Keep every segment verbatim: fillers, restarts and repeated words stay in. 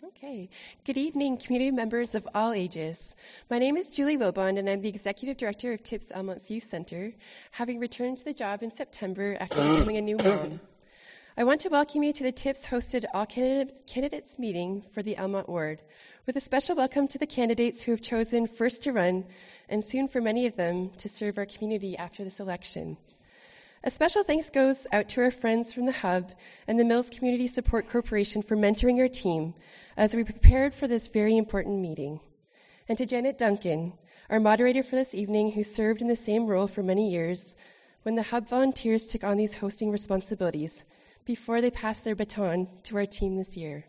Okay. Good evening, community members of all ages. My name is Julie Wilbond, and I'm the Executive Director of TIPS Almonts Youth Center, having returned to the job in September after becoming a new mom. I want to welcome you to the TIPS hosted All Candidates, Candidates meeting for the Almont Ward, with a special welcome to the candidates who have chosen first to run, and soon for many of them to serve our community after this election. A special thanks goes out to our friends from the Hub and the Mills Community Support Corporation for mentoring our team as we prepared for this very important meeting. And to Janet Duncan, our moderator for this evening, who served in the same role for many years when the Hub volunteers took on these hosting responsibilities before they passed their baton to our team this year.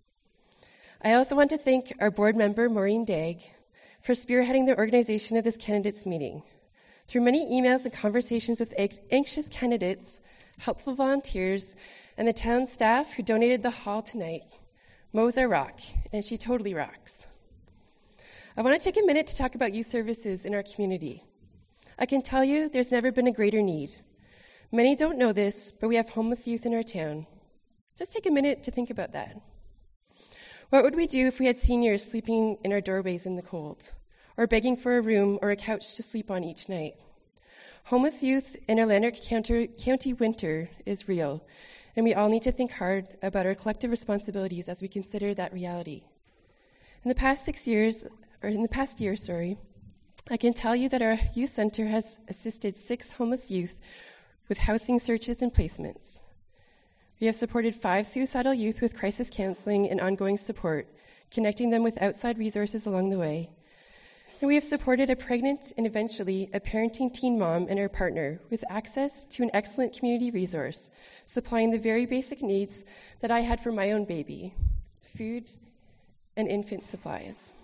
I also want to thank our board member, Maureen Dagg, for spearheading the organization of this candidates meeting. Through many emails and conversations with anxious candidates, helpful volunteers, and the town staff who donated the hall tonight, Mo's our rock, and she totally rocks. I want to take a minute to talk about youth services in our community. I can tell you there's never been a greater need. Many don't know this, but we have homeless youth in our town. Just take a minute to think about that. What would we do if we had seniors sleeping in our doorways in the cold, or begging for a room or a couch to sleep on each night? Homeless youth in our Lanark County winter is real, and we all need to think hard about our collective responsibilities as we consider that reality. In the past six years, or in the past year, sorry, I can tell you that our youth center has assisted six homeless youth with housing searches and placements. We have supported five suicidal youth with crisis counseling and ongoing support, connecting them with outside resources along the way. And we have supported a pregnant and eventually a parenting teen mom and her partner with access to an excellent community resource, supplying the very basic needs that I had for my own baby, food and infant supplies.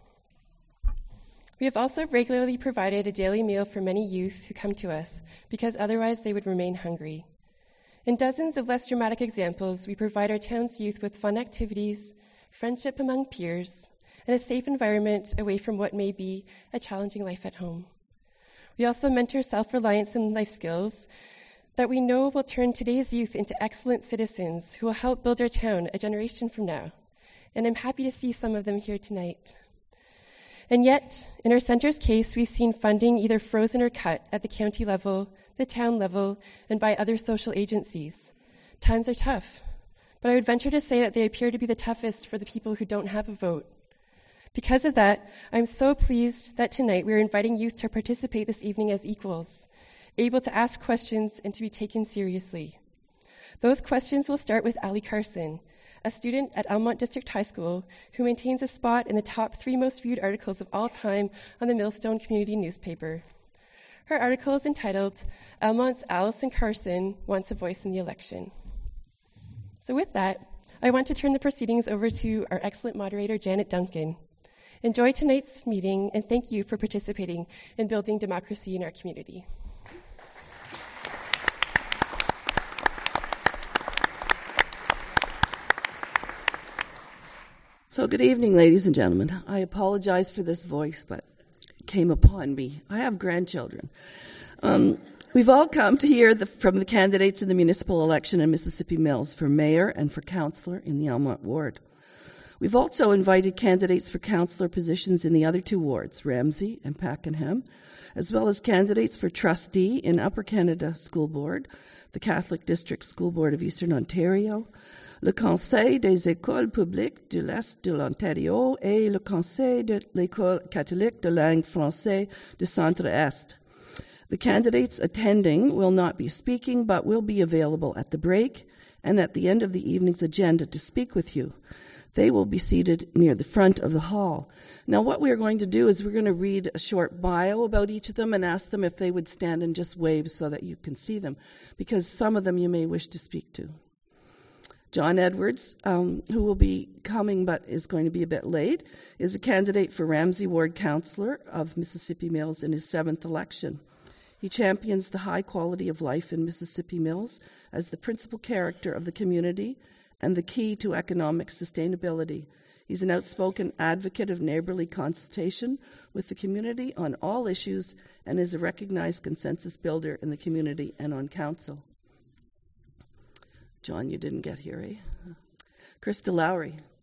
We have also regularly provided a daily meal for many youth who come to us because otherwise they would remain hungry. In dozens of less dramatic examples, we provide our town's youth with fun activities, friendship among peers, and a safe environment away from what may be a challenging life at home. We also mentor self-reliance and life skills that we know will turn today's youth into excellent citizens who will help build our town a generation from now. And I'm happy to see some of them here tonight. And yet, in our center's case, we've seen funding either frozen or cut at the county level, the town level, and by other social agencies. Times are tough, but I would venture to say that they appear to be the toughest for the people who don't have a vote. Because of that, I'm so pleased that tonight we're inviting youth to participate this evening as equals, able to ask questions and to be taken seriously. Those questions will start with Ali Carson, a student at Almont District High School who maintains a spot in the top three most viewed articles of all time on the Millstone Community newspaper. Her article is entitled, Almont's Allison Carson Wants a Voice in the Election. So with that, I want to turn the proceedings over to our excellent moderator, Janet Duncan. Enjoy tonight's meeting, and thank you for participating in building democracy in our community. So good evening, ladies and gentlemen. I apologize for this voice, but it came upon me. I have grandchildren. Um, we've all come to hear the, from the candidates in the municipal election in Mississippi Mills for mayor and for councillor in the Almont ward. We've also invited candidates for councillor positions in the other two wards, Ramsey and Pakenham, as well as candidates for trustee in Upper Canada School Board, the Catholic District School Board of Eastern Ontario, le Conseil des écoles publiques de l'Est de l'Ontario et le Conseil de l'école catholique de langue française du Centre-Est. The candidates attending will not be speaking, but will be available at the break and at the end of the evening's agenda to speak with you. They will be seated near the front of the hall. Now, what we're going to do is we're going to read a short bio about each of them and ask them if they would stand and just wave so that you can see them, because some of them you may wish to speak to. John Edwards, um, who will be coming but is going to be a bit late, is a candidate for Ramsey Ward Councillor of Mississippi Mills in his seventh election. He champions the high quality of life in Mississippi Mills as the principal character of the community and the key to economic sustainability. He's an outspoken advocate of neighborly consultation with the community on all issues and is a recognized consensus builder in the community and on council. John, you didn't get here, eh? Krista Lowry.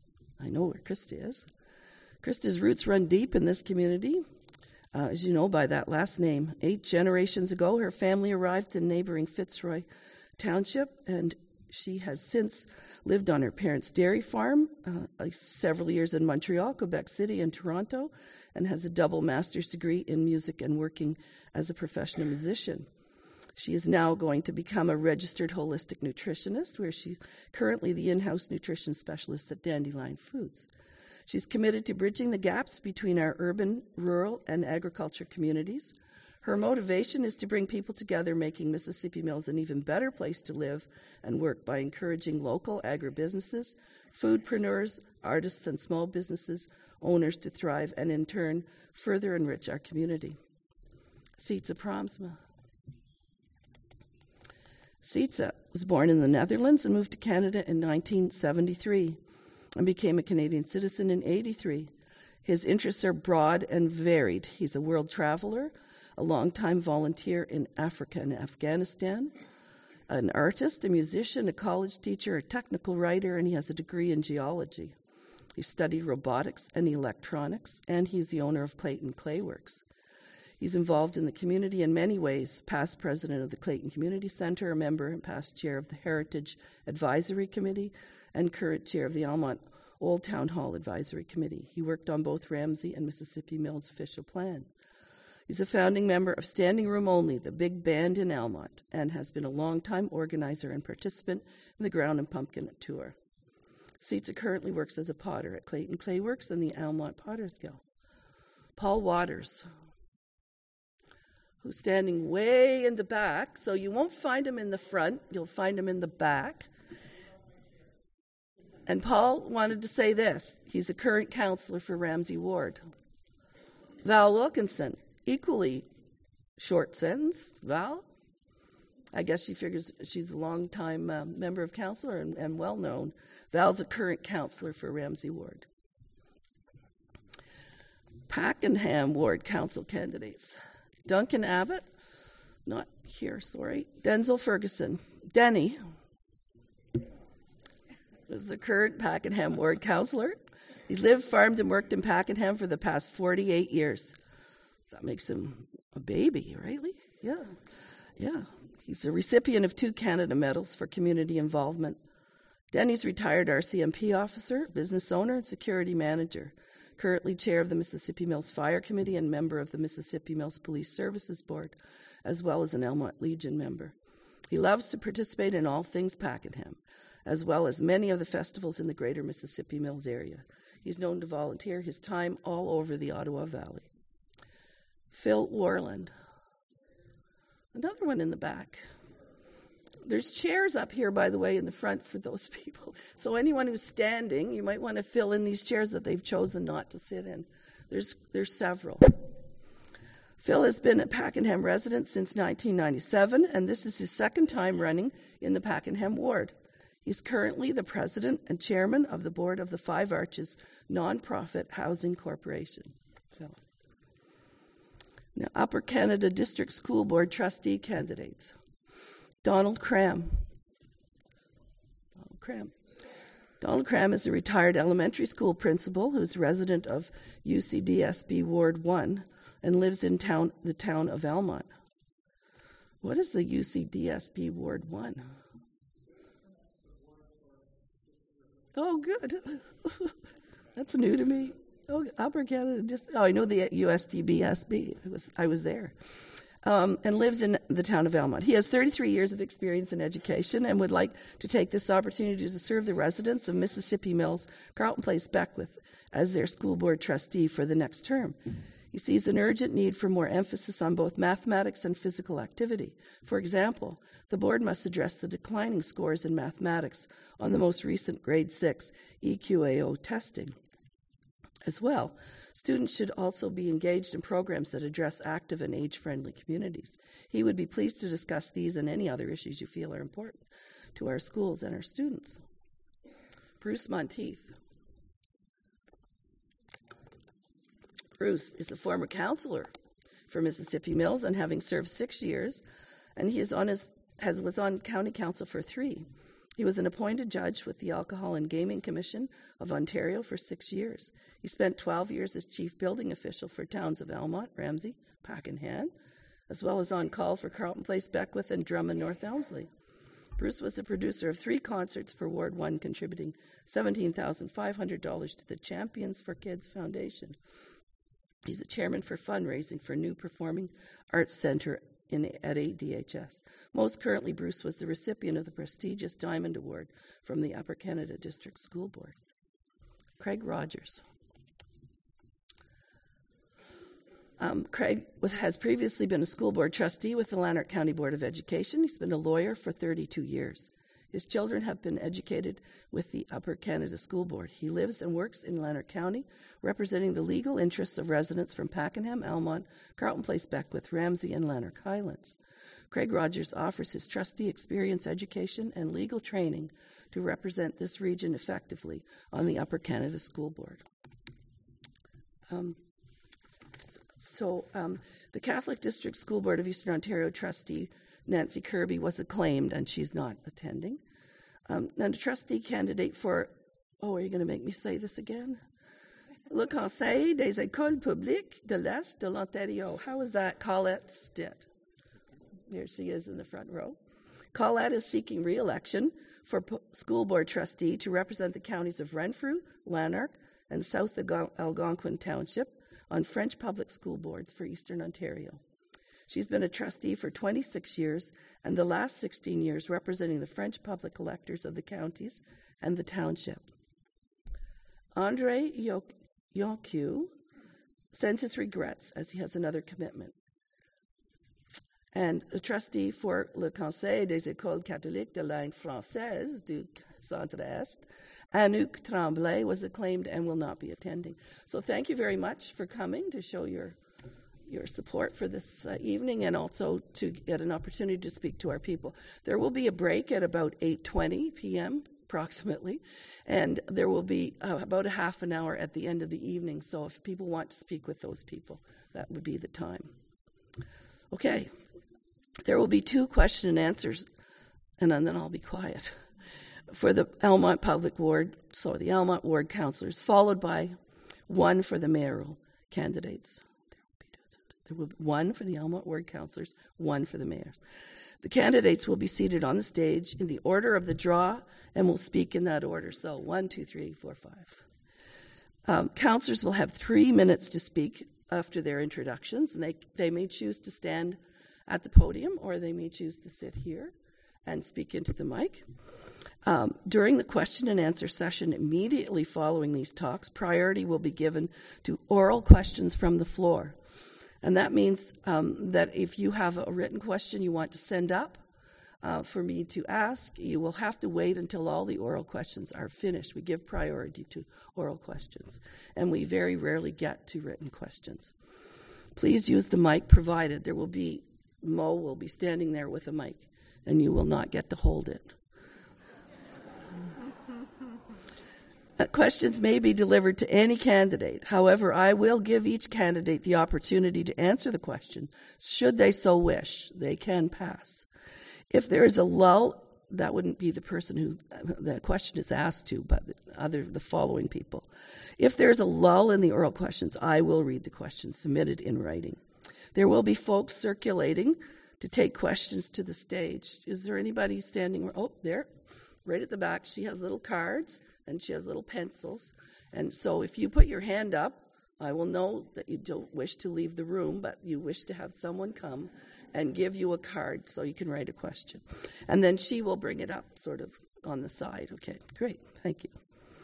I know where Krista is. Krista's roots run deep in this community, uh, as you know by that last name. Eight generations ago, her family arrived in neighboring Fitzroy Township, and she has since lived on her parents' dairy farm, uh, like several years in Montreal, Quebec City, and Toronto, and has a double master's degree in music and working as a professional musician. She is now going to become a registered holistic nutritionist, where she's currently the in-house nutrition specialist at Dandelion Foods. She's committed to bridging the gaps between our urban, rural, and agriculture communities. Her motivation is to bring people together, making Mississippi Mills an even better place to live and work by encouraging local agribusinesses, foodpreneurs, artists, and small businesses owners to thrive and, in turn, further enrich our community. Sietse Praamsma. Sietse was born in the Netherlands and moved to Canada in nineteen seventy-three and became a Canadian citizen in eighty-three. His interests are broad and varied. He's a world traveler, a longtime volunteer in Africa and Afghanistan, an artist, a musician, a college teacher, a technical writer, and he has a degree in geology. He studied robotics and electronics, and he's the owner of Clayton Clayworks. He's involved in the community in many ways, past president of the Clayton Community Center, a member and past chair of the Heritage Advisory Committee, and current chair of the Almont Old Town Hall Advisory Committee. He worked on both Ramsay and Mississippi Mills' official plan. He's a founding member of Standing Room Only, the big band in Almont, and has been a longtime organizer and participant in the Ground and Pumpkin Tour. Sietse currently works as a potter at Clayton Clayworks and the Almont Potters Guild. Paul Waters, who's standing way in the back, so you won't find him in the front, you'll find him in the back. And Paul wanted to say this. He's a current counselor for Ramsay Ward. Val Wilkinson, equally short sentence. Val, I guess she figures she's a long-time uh, member of council and, and well-known. Val's a current counselor for Ramsay Ward. Pakenham Ward council candidates. Duncan Abbott, not here, sorry. Denzel Ferguson. Denny is the current Pakenham Ward councillor. He's lived, farmed, and worked in Pakenham for the past forty-eight years. That makes him a baby, right, Lee? Yeah, yeah. He's a recipient of two Canada Medals for community involvement. Denny's retired R C M P officer, business owner, and security manager. Currently chair of the Mississippi Mills Fire Committee and member of the Mississippi Mills Police Services Board, as well as an Almont Legion member. He loves to participate in all things Pakenham, as well as many of the festivals in the greater Mississippi Mills area. He's known to volunteer his time all over the Ottawa Valley. Phil Warland. Another one in the back. There's chairs up here, by the way, in the front for those people. So anyone who's standing, you might want to fill in these chairs that they've chosen not to sit in. There's, there's several. Phil has been a Pakenham resident since nineteen ninety-seven, and this is his second time running in the Pakenham ward. He's currently the president and chairman of the board of the Five Arches Nonprofit Housing Corporation. Phil. Now, Upper Canada District School Board trustee candidates. Donald Cram. Donald Cram. Donald Cram is a retired elementary school principal who's a resident of U C D S B Ward one and lives in town, the town of Almont. What is the U C D S B Ward one? Oh, good. That's new to me. Oh, Upper Canada. Just oh, I know the U S D B S B. I was I was there. Um, and lives in the town of Almont. He has thirty-three years of experience in education and would like to take this opportunity to serve the residents of Mississippi Mills, Carleton Place, Beckwith, as their school board trustee for the next term. He sees an urgent need for more emphasis on both mathematics and physical activity. For example, the board must address the declining scores in mathematics on the most recent grade six E Q A O testing. As well, students should also be engaged in programs that address active and age-friendly communities. He would be pleased to discuss these and any other issues you feel are important to our schools and our students. Bruce Monteith. Bruce is a former counselor for Mississippi Mills, and having served six years, and he is on his has was on county council for three. He was an appointed judge with the Alcohol and Gaming Commission of Ontario for six years. He spent twelve years as chief building official for towns of Almonte, Ramsay, Pakenham, as well as on call for Carleton Place, Beckwith, and Drummond North Elmsley. Bruce was the producer of three concerts for Ward one, contributing seventeen thousand five hundred dollars to the Champions for Kids Foundation. He's the chairman for fundraising for New Performing Arts Centre in, at A D H S. Most currently, Bruce was the recipient of the prestigious Diamond Award from the Upper Canada District School Board. Craig Rogers. Um, Craig was, has previously been a school board trustee with the Lanark County Board of Education. He's been a lawyer for thirty-two years. His children have been educated with the Upper Canada School Board. He lives and works in Lanark County, representing the legal interests of residents from Pakenham, Almonte, Carleton Place, Beckwith, Ramsay, and Lanark Highlands. Craig Rogers offers his trustee experience, education, and legal training to represent this region effectively on the Upper Canada School Board. Um, So um, the Catholic District School Board of Eastern Ontario trustee Nancy Kirby was acclaimed, and she's not attending. Um, and a trustee candidate for, oh, are you going to make me say this again? Le Conseil des Écoles Publiques de l'Est de l'Ontario. How is that? Colette Stitt. There she is in the front row. Colette is seeking re-election for po- school board trustee to represent the counties of Renfrew, Lanark, and South Algonquin Township on French public school boards for Eastern Ontario. She's been a trustee for twenty-six years, and the last sixteen years representing the French public electors of the counties and the township. Andre Yoncu sends his regrets as he has another commitment. And a trustee for Le Conseil des Écoles Catholiques de Langue Française du Centre-Est, Anouk Tremblay, was acclaimed and will not be attending. So thank you very much for coming to show your your support for this uh, evening, and also to get an opportunity to speak to our people. There will be a break at about eight twenty p.m. approximately, and there will be uh, about a half an hour at the end of the evening. So if people want to speak with those people, that would be the time. Okay. There will be two question and answers, and then I'll be quiet, for the Almonte Public Ward, so the Almonte Ward councillors, followed by one for the mayoral candidates. There will be one for the Almonte Ward councillors, one for the mayors. The candidates will be seated on the stage in the order of the draw and will speak in that order. So one, two, three, four, five. Um, councillors will have three minutes to speak after their introductions, and they, they may choose to stand at the podium, or they may choose to sit here and speak into the mic. Um, during the question and answer session immediately following these talks, priority will be given to oral questions from the floor. And that means um, that if you have a written question you want to send up uh, for me to ask, you will have to wait until all the oral questions are finished. We give priority to oral questions, and we very rarely get to written questions. Please use the mic provided. There will be Mo will be standing there with a mic, and you will not get to hold it. Uh, questions may be delivered to any candidate. However, I will give each candidate the opportunity to answer the question. Should they so wish, they can pass. If there is a lull, that wouldn't be the person who the question is asked to, but other the following people. If there is a lull in the oral questions, I will read the questions submitted in writing. There will be folks circulating to take questions to the stage. Is there anybody standing? Oh, there, right at the back. She has little cards and she has little pencils. And so if you put your hand up, I will know that you don't wish to leave the room, but you wish to have someone come and give you a card so you can write a question. And then she will bring it up sort of on the side. Okay, great. Thank you.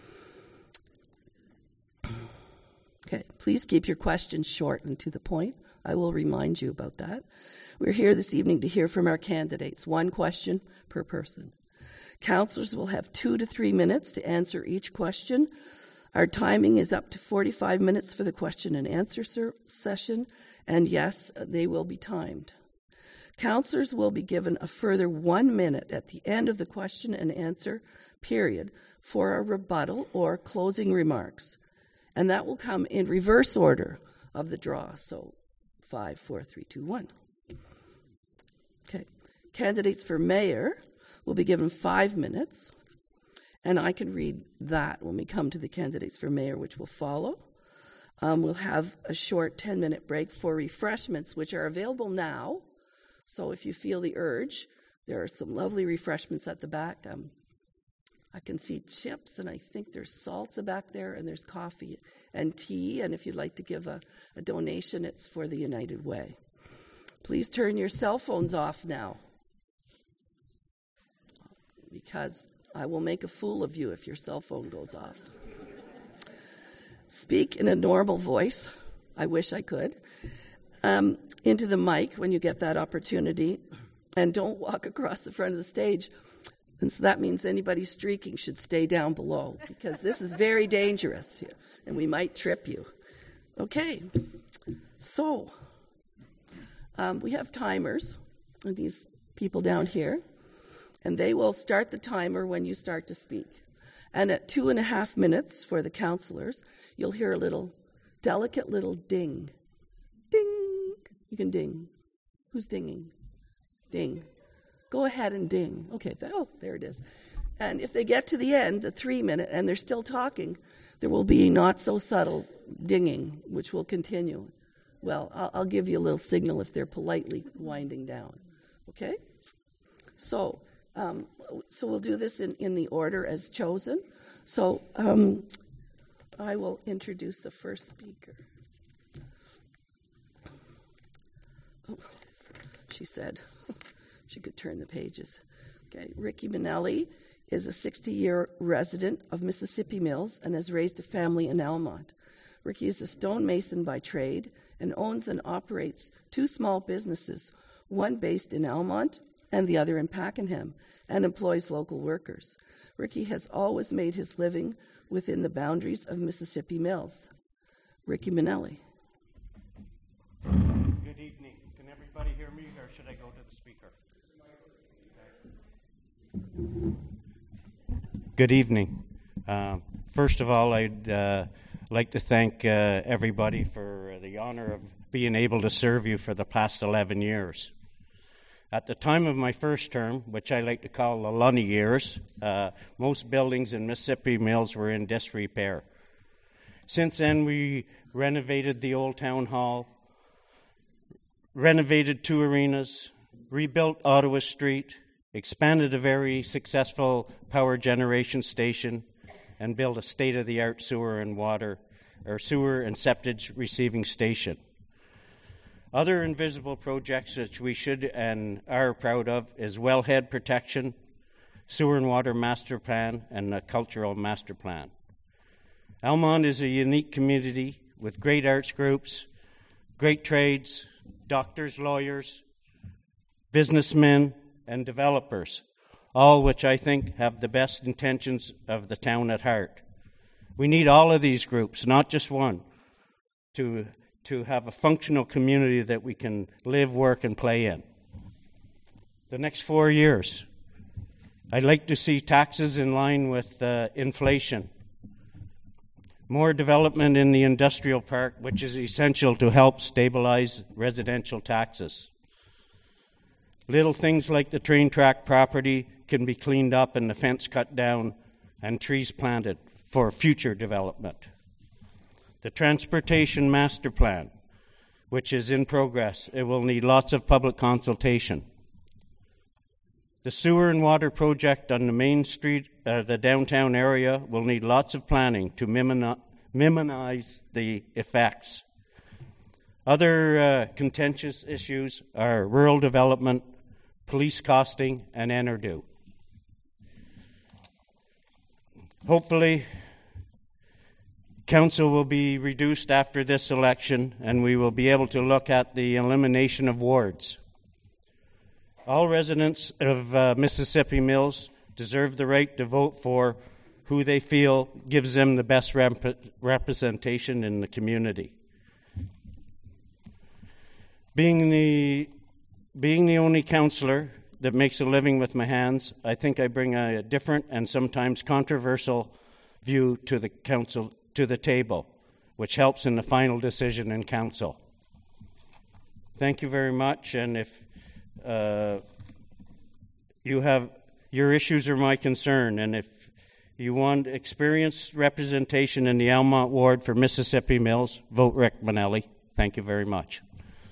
Okay, please keep your questions short and to the point. I will remind you about that. We're here this evening to hear from our candidates, one question per person. Councillors will have two to three minutes to answer each question. Our timing is up to forty-five minutes for the question and answer ser- session, and yes, they will be timed. Councillors will be given a further one minute at the end of the question and answer period for a rebuttal or closing remarks, and that will come in reverse order of the draw, so five, four, three, two, one. Okay. Candidates for mayor will be given five minutes, and I can read that when we come to the candidates for mayor, which will follow. Um, we'll have a short ten-minute break for refreshments, which are available now. So if you feel the urge, there are some lovely refreshments at the back. Um, I can see chips, and I think there's salsa back there, and there's coffee and tea. And if you'd like to give a, a donation, it's for the United Way. Please turn your cell phones off now, because I will make a fool of you if your cell phone goes off. Speak in a normal voice. I wish I could. Um, into the mic when you get that opportunity. And don't walk across the front of the stage. And so that means anybody streaking should stay down below, because this is very dangerous here, and we might trip you. Okay. So um, we have timers, and these people down here, and they will start the timer when you start to speak. And at two and a half minutes for the councillors, you'll hear a little, delicate little ding. Ding. You can ding. Who's dinging? Ding. Go ahead and ding. Okay, th- oh, there it is. And if they get to the end, the three minute, and they're still talking, there will be not so subtle dinging, which will continue. Well, I'll, I'll give you a little signal if they're politely winding down. Okay? So, um, so we'll do this in, in the order as chosen. So um, I will introduce the first speaker. Oh, she said she could turn the pages. Okay, Ricky Minnelli is a sixty-year resident of Mississippi Mills and has raised a family in Almont. Ricky is a stonemason by trade and owns and operates two small businesses, one based in Almont and the other in Pakenham, and employs local workers. Ricky has always made his living within the boundaries of Mississippi Mills. Ricky Minnelli. Good evening. Can everybody hear me, or should I go to the speaker? Okay. Good evening. Uh, first of all, I'd uh, like to thank uh, everybody for the honor of being able to serve you for the past eleven years. At the time of my first term, which I like to call the Lunny years, uh, most buildings in Mississippi Mills were in disrepair. Since then, we renovated the old town hall, renovated two arenas, rebuilt Ottawa Street, expanded a very successful power generation station, and built a state-of-the-art sewer and water, or sewer and septage receiving station. Other invisible projects which we should and are proud of is wellhead protection, sewer and water master plan, and a cultural master plan. Almont is a unique community with great arts groups, great trades, doctors, lawyers, businessmen, and developers, all which I think have the best intentions of the town at heart. We need all of these groups, not just one, to to have a functional community that we can live, work, and play in. The next four years, I'd like to see taxes in line with uh, inflation. More development in the industrial park, which is essential to help stabilize residential taxes. Little things like the train track property can be cleaned up and the fence cut down and trees planted for future development. The Transportation Master Plan, which is in progress, it will need lots of public consultation. The sewer and water project on the main street, uh, the downtown area, will need lots of planning to minimize the effects. Other uh, contentious issues are rural development, police costing, and Enerdu. Hopefully, Council will be reduced after this election, and we will be able to look at the elimination of wards. All residents of uh, Mississippi Mills deserve the right to vote for who they feel gives them the best rep- representation in the community. Being the, being the only councillor that makes a living with my hands, I think I bring a different and sometimes controversial view to the council to the table, which helps in the final decision in council. Thank you very much, and if uh, you have Your issues are my concern, and if you want experienced representation in the Almonte ward for Mississippi Mills, vote Rick Manelli. Thank you very much.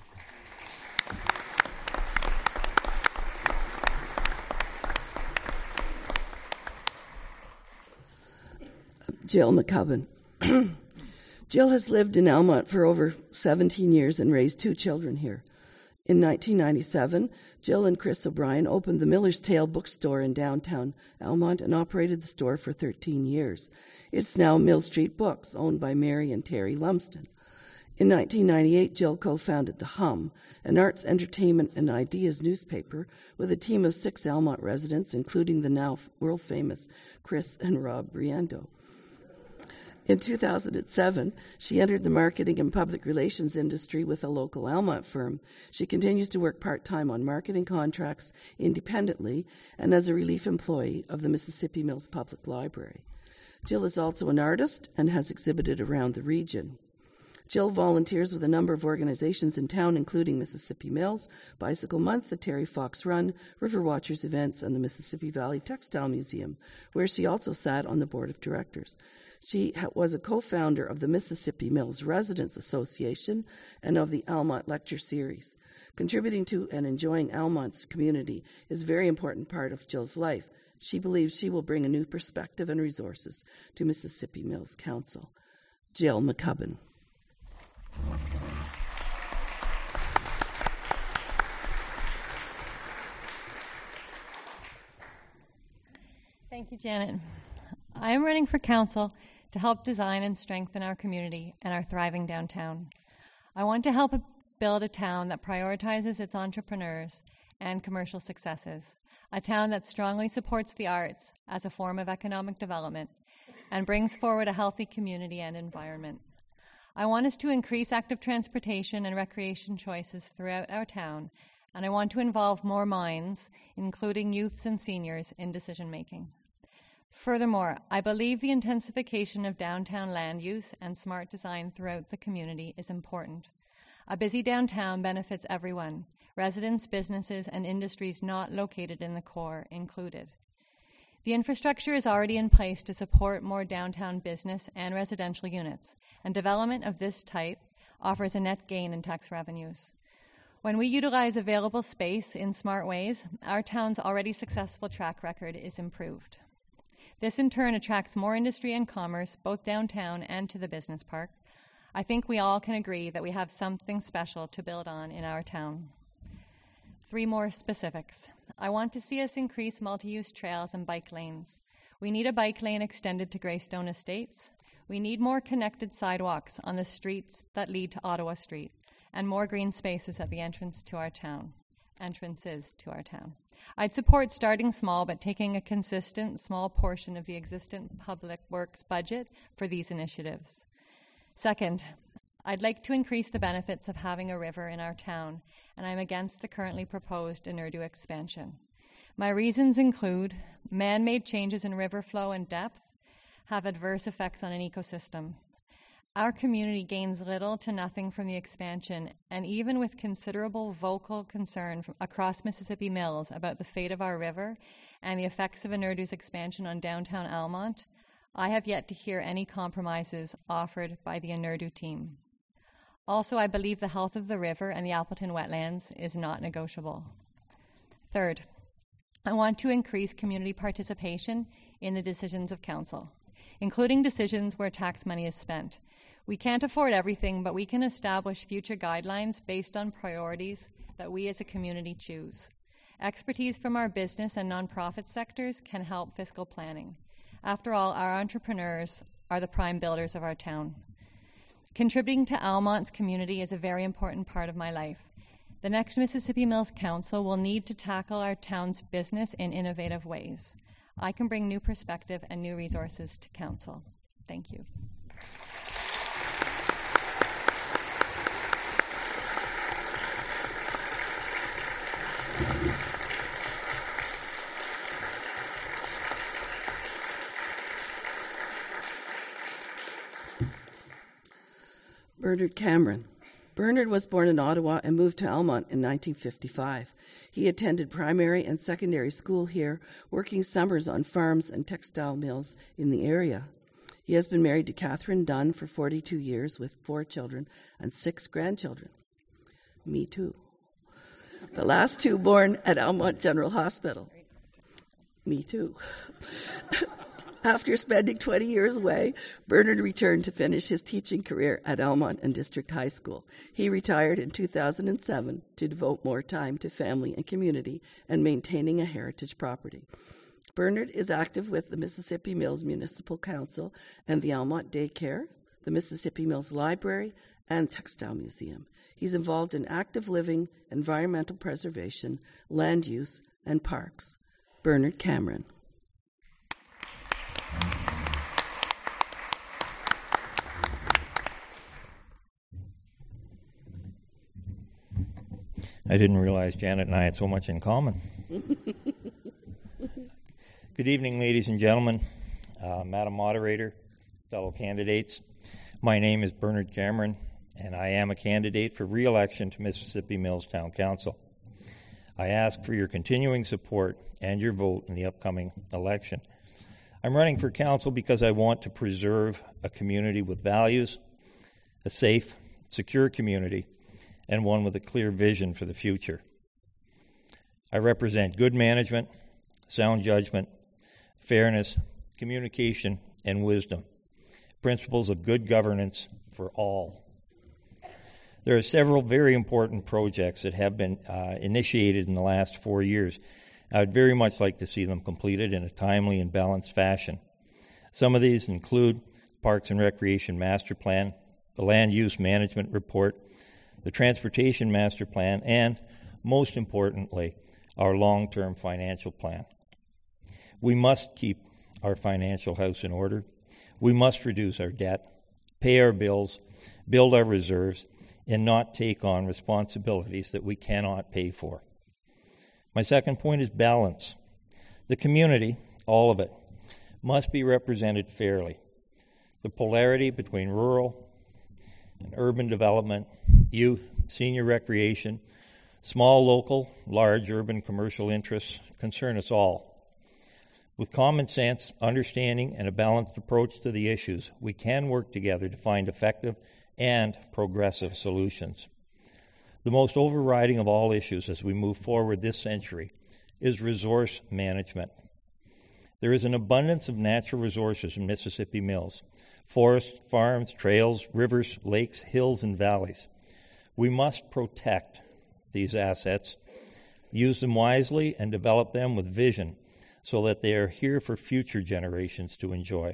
Jill McCubbin. Jill has lived in Almonte for over seventeen years and raised two children here. In nineteen ninety-seven, Jill and Chris O'Brien opened the Miller's Tale bookstore in downtown Almonte and operated the store for thirteen years. It's now Mill Street Books, owned by Mary and Terry Lumsden. In nineteen ninety-eight, Jill co-founded The Hum, an arts, entertainment, and ideas newspaper with a team of six Almonte residents, including the now world-famous Chris and Rob Briando. In two thousand seven, she entered the marketing and public relations industry with a local Almonte firm. She continues to work part-time on marketing contracts independently and as a relief employee of the Mississippi Mills Public Library. Jill is also an artist and has exhibited around the region. Jill volunteers with a number of organizations in town, including Mississippi Mills, Bicycle Month, the Terry Fox Run, River Watchers events, and the Mississippi Valley Textile Museum, where she also sat on the board of directors. She was a co-founder of the Mississippi Mills Residents Association and of the Almonte Lecture Series. Contributing to and enjoying Almonte's community is a very important part of Jill's life. She believes she will bring a new perspective and resources to Mississippi Mills Council. Jill McCubbin. Thank you, Janet. I am running for council to help design and strengthen our community and our thriving downtown. I want to help build a town that prioritizes its entrepreneurs and commercial successes, a town that strongly supports the arts as a form of economic development and brings forward a healthy community and environment. I want us to increase active transportation and recreation choices throughout our town, and I want to involve more minds, including youths and seniors, in decision-making. Furthermore, I believe the intensification of downtown land use and smart design throughout the community is important. A busy downtown benefits everyone, residents, businesses, and industries not located in the core included. The infrastructure is already in place to support more downtown business and residential units, and development of this type offers a net gain in tax revenues. When we utilize available space in smart ways, our town's already successful track record is improved. This in turn attracts more industry and commerce, both downtown and to the business park. I think we all can agree that we have something special to build on in our town. Three more specifics. I want to see us increase multi-use trails and bike lanes. We need a bike lane extended to Greystone Estates. We need more connected sidewalks on the streets that lead to Ottawa Street, and more green spaces at the entrance to our town, entrances to our town. I'd support starting small, but taking a consistent small portion of the existing public works budget for these initiatives. Second, I'd like to increase the benefits of having a river in our town, and I'm against the currently proposed Inurdu expansion. My reasons include man-made changes in river flow and depth have adverse effects on an ecosystem. Our community gains little to nothing from the expansion, and even with considerable vocal concern from across Mississippi Mills about the fate of our river and the effects of Inurdu's expansion on downtown Almonte, I have yet to hear any compromises offered by the Inurdu team. Also, I believe the health of the river and the Appleton wetlands is not negotiable. Third, I want to increase community participation in the decisions of council, including decisions where tax money is spent. We can't afford everything, but we can establish future guidelines based on priorities that we as a community choose. Expertise from our business and nonprofit sectors can help fiscal planning. After all, our entrepreneurs are the prime builders of our town. Contributing to Almonte's community is a very important part of my life. The next Mississippi Mills Council will need to tackle our town's business in innovative ways. I can bring new perspective and new resources to council. Thank you. Bernard Cameron. Bernard was born in Ottawa and moved to Almonte in nineteen fifty-five. He attended primary and secondary school here, working summers on farms and textile mills in the area. He has been married to Catherine Dunn for forty-two years with four children and six grandchildren. Me too. The last two born at Almonte General Hospital. Me too. After spending twenty years away, Bernard returned to finish his teaching career at Almonte and District High School. He retired in two thousand seven to devote more time to family and community and maintaining a heritage property. Bernard is active with the Mississippi Mills Municipal Council and the Almonte Daycare, the Mississippi Mills Library, and Textile Museum. He's involved in active living, environmental preservation, land use, and parks. Bernard Cameron. I didn't realize Janet and I had so much in common. Good evening, ladies and gentlemen, uh, Madam Moderator, fellow candidates. My name is Bernard Cameron, and I am a candidate for re-election to Mississippi Mills Town Council. I ask for your continuing support and your vote in the upcoming election. I'm running for council because I want to preserve a community with values, a safe, secure community, and one with a clear vision for the future. I represent good management, sound judgment, fairness, communication, and wisdom, principles of good governance for all. There are several very important projects that have been uh, initiated in the last four years. I would very much like to see them completed in a timely and balanced fashion. Some of these include Parks and Recreation Master Plan, the Land Use Management Report, the Transportation Master Plan, and, most importantly, our long-term financial plan. We must keep our financial house in order. We must reduce our debt, pay our bills, build our reserves, and not take on responsibilities that we cannot pay for. My second point is balance. The community, all of it, must be represented fairly. The polarity between rural and urban development, youth, senior recreation, small local, large urban commercial interests concern us all. With common sense, understanding, and a balanced approach to the issues, we can work together to find effective and progressive solutions. The most overriding of all issues as we move forward this century is resource management. There is an abundance of natural resources in Mississippi Mills: forests, farms, trails, rivers, lakes, hills, and valleys. We must protect these assets, use them wisely, and develop them with vision so that they are here for future generations to enjoy.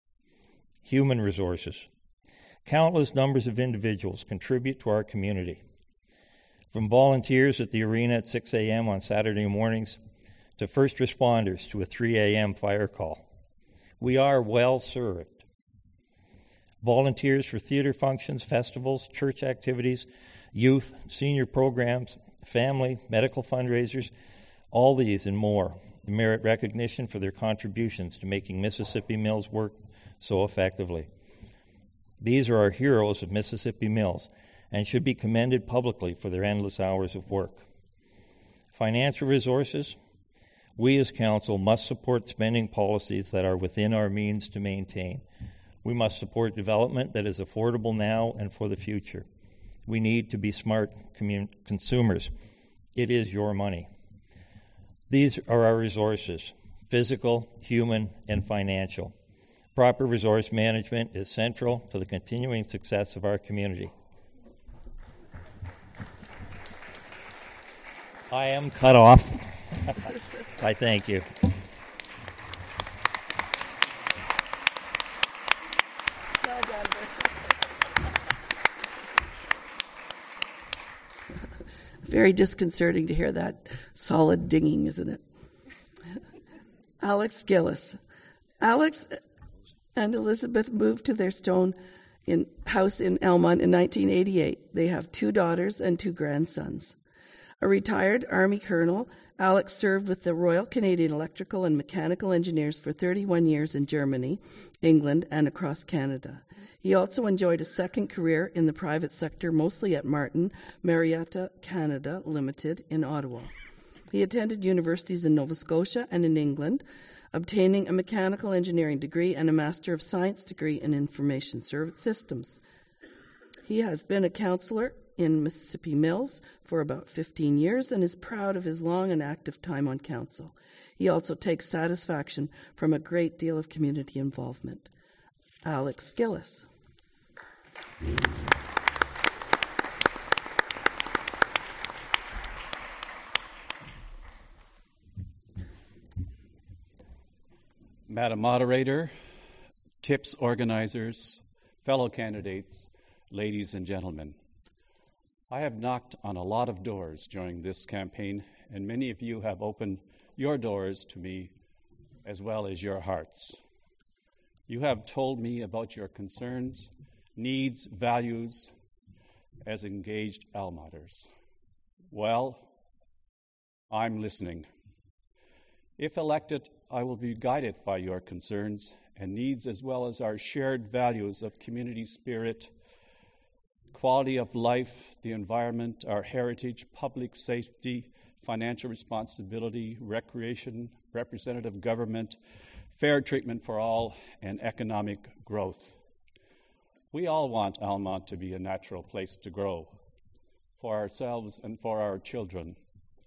Human resources. Countless numbers of individuals contribute to our community, from volunteers at the arena at six a.m. on Saturday mornings to first responders to a three a.m. fire call. We are well served. Volunteers for theater functions, festivals, church activities, youth, senior programs, family, medical fundraisers, all these and more merit recognition for their contributions to making Mississippi Mills work so effectively. These are our heroes of Mississippi Mills and should be commended publicly for their endless hours of work. Financial resources. We as council must support spending policies that are within our means to maintain. We must support development that is affordable now and for the future. We need to be smart commun- consumers. It is your money. These are our resources: physical, human, and financial. Proper resource management is central to the continuing success of our community. I am cut off. I thank you. Well done, Very disconcerting to hear that solid dinging, isn't it? Alex Gillis. Alex and Elizabeth moved to their stone in house in Almonte in nineteen eighty-eight. They have two daughters and two grandsons. A retired Army colonel, Alex served with the Royal Canadian Electrical and Mechanical Engineers for thirty-one years in Germany, England, and across Canada. He also enjoyed a second career in the private sector, mostly at Martin Marietta Canada Limited in Ottawa. He attended universities in Nova Scotia and in England, obtaining a mechanical engineering degree and a Master of Science degree in Information Systems. He has been a counselor in Mississippi Mills for about fifteen years and is proud of his long and active time on council. He also takes satisfaction from a great deal of community involvement. Alex Gillis. Madam Moderator, TIPS organizers, fellow candidates, ladies and gentlemen. I have knocked on a lot of doors during this campaign, and many of you have opened your doors to me as well as your hearts. You have told me about your concerns, needs, values as engaged Almonters. Well, I'm listening. If elected, I will be guided by your concerns and needs as well as our shared values of community spirit, quality of life, the environment, our heritage, public safety, financial responsibility, recreation, representative government, fair treatment for all, and economic growth. We all want Almont to be a natural place to grow for ourselves and for our children.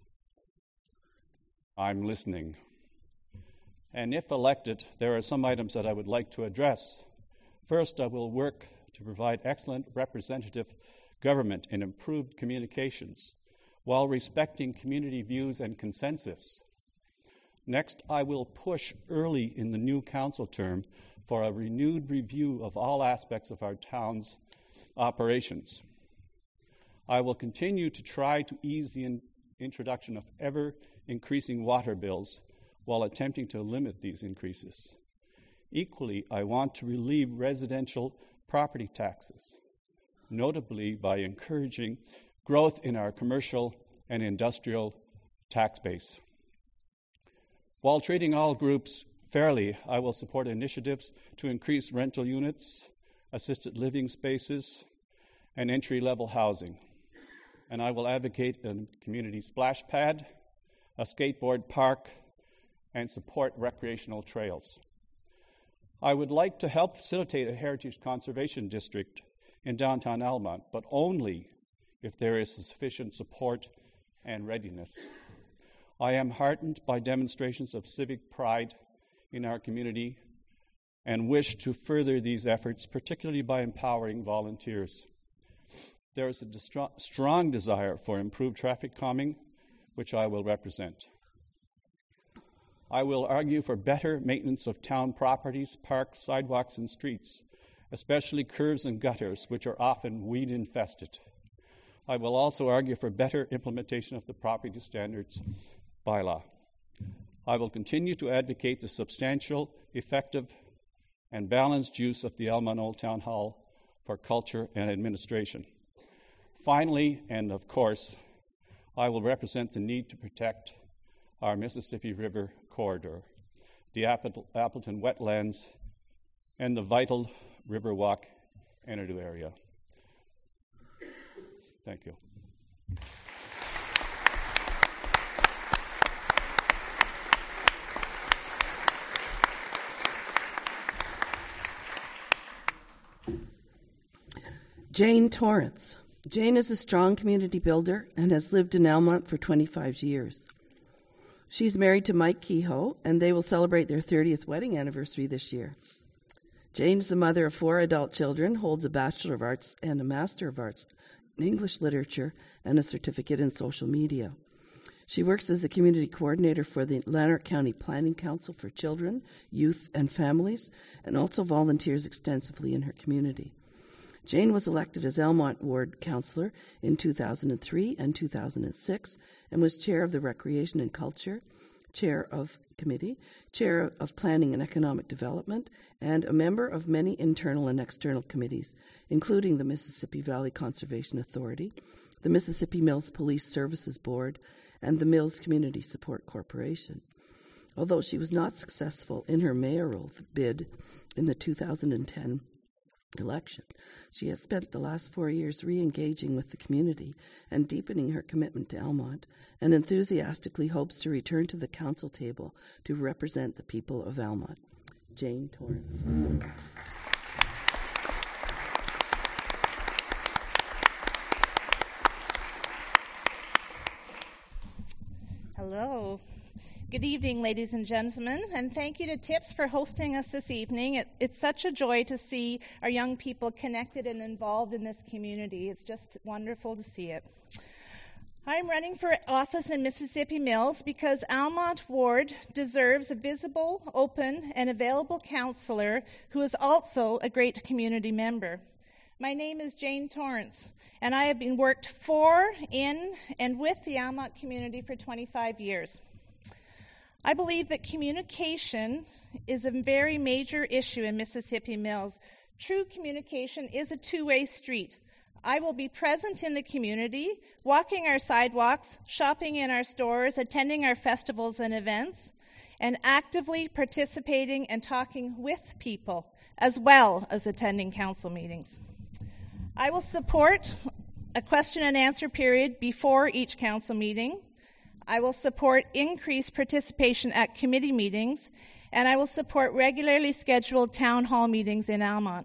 I'm listening. And if elected, there are some items that I would like to address. First, I will work to provide excellent representative government and improved communications while respecting community views and consensus. Next, I will push early in the new council term for a renewed review of all aspects of our town's operations. I will continue to try to ease the in- introduction of ever-increasing water bills while attempting to limit these increases. Equally, I want to relieve residential property taxes, notably by encouraging growth in our commercial and industrial tax base. While treating all groups fairly, I will support initiatives to increase rental units, assisted living spaces, and entry-level housing. And I will advocate a community splash pad, a skateboard park, and support recreational trails. I would like to help facilitate a heritage conservation district in downtown Almont, but only if there is sufficient support and readiness. I am heartened by demonstrations of civic pride in our community and wish to further these efforts, particularly by empowering volunteers. There is a distro- strong desire for improved traffic calming, which I will represent. I will argue for better maintenance of town properties, parks, sidewalks, and streets, especially curves and gutters, which are often weed-infested. I will also argue for better implementation of the property standards bylaw. I will continue to advocate the substantial, effective, and balanced use of the Almont Old Town Hall for culture and administration. Finally, and of course, I will represent the need to protect our Mississippi River corridor, the Appleton wetlands, and the vital Riverwalk Enadu area. Thank you. Jane Torrance. Jane is a strong community builder and has lived in Almont for twenty-five years. She's married to Mike Kehoe, and they will celebrate their thirtieth wedding anniversary this year. Jane is the mother of four adult children, holds a Bachelor of Arts and a Master of Arts in English Literature, and a certificate in social media. She works as the community coordinator for the Lanark County Planning Council for Children, Youth, and Families, and also volunteers extensively in her community. Jane was elected as Almont Ward Councillor in two thousand three and two thousand six and was Chair of the Recreation and Culture, Chair of Committee, Chair of Planning and Economic Development, and a member of many internal and external committees, including the Mississippi Valley Conservation Authority, the Mississippi Mills Police Services Board, and the Mills Community Support Corporation. Although she was not successful in her mayoral bid in the two thousand ten election, she has spent the last four years re-engaging with the community and deepening her commitment to Almonte, and enthusiastically hopes to return to the council table to represent the people of Almonte. Jane Torrance. Hello. Good evening, ladies and gentlemen, and thank you to TIPS for hosting us this evening. It, it's such a joy to see our young people connected and involved in this community. It's just wonderful to see it. I'm running for office in Mississippi Mills because Almonte Ward deserves a visible, open, and available councillor who is also a great community member. My name is Jane Torrance, and I have been worked for, in, and with the Almonte community for twenty-five years. I believe that communication is a very major issue in Mississippi Mills. True communication is a two-way street. I will be present in the community, walking our sidewalks, shopping in our stores, attending our festivals and events, and actively participating and talking with people, as well as attending council meetings. I will support a question and answer period before each council meeting. I will support increased participation at committee meetings, and I will support regularly scheduled town hall meetings in Almonte.